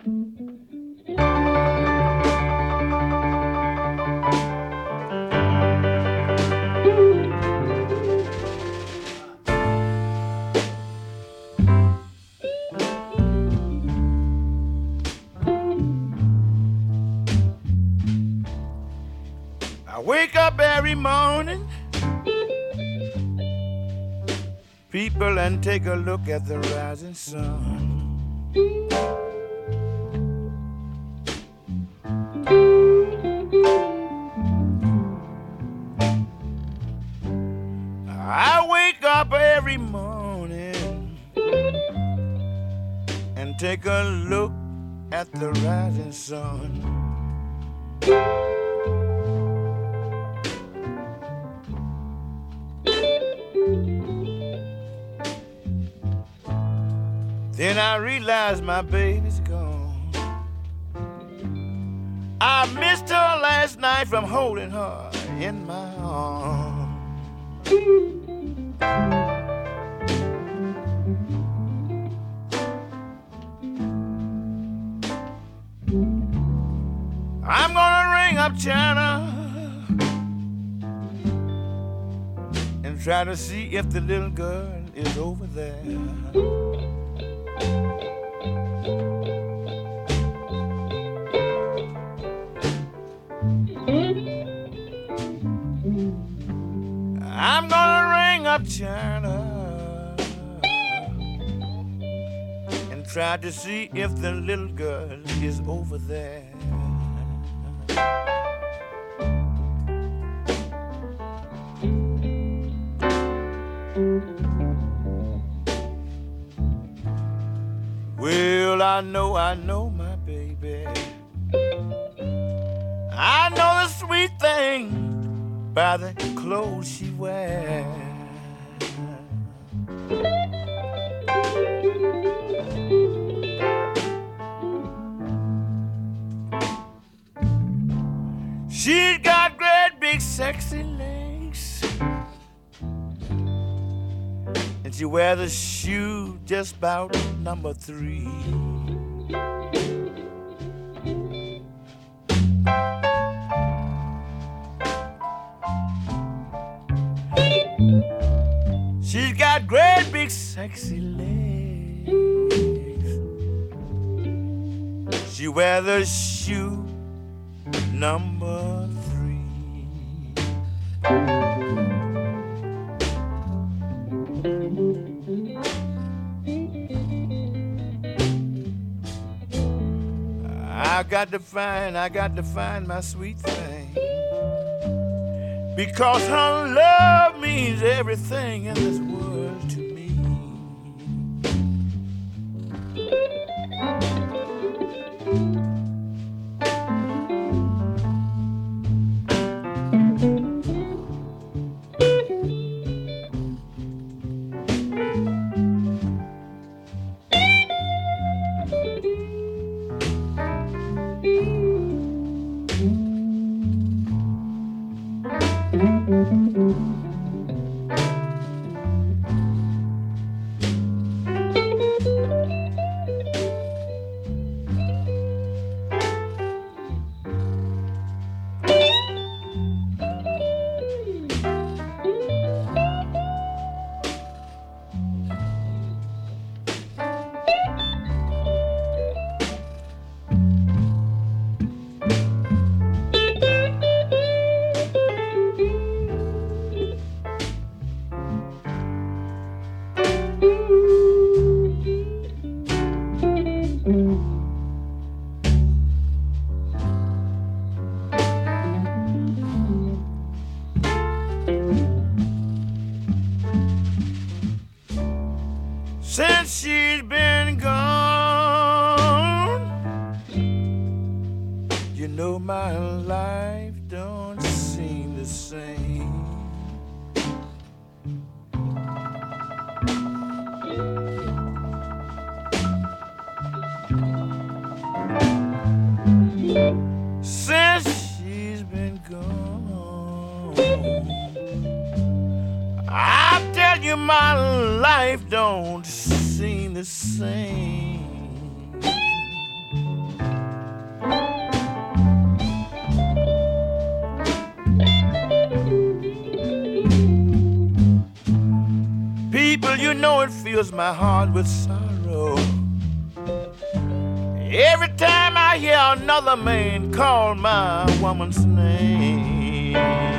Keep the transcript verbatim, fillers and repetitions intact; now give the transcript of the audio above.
I wake up every morning, people, and take a look at the rising sun. I wake up every morning and take a look at the rising sun. Then I realize my baby's gone. I missed her last night from holding her in my arms. I'm gonna ring up China and try to see if the little girl is over there. I'm gonna ring up China and try to see if the little girl is over there. Well, I know, I know my baby. I know the sweet thing by the clothes she wears. She's got great big sexy legs, and she wears a shoe just about number three. She's got great big sexy legs. She wears a shoe number three. I got to find, I got to find my sweet thing, because her love means everything in this world to me. Since she's been gone, you know my life don't seem the same. Since she's been gone, I tell you my life don't seem the same. you know it fills my heart with sorrow. Every time I hear another man call my woman's name.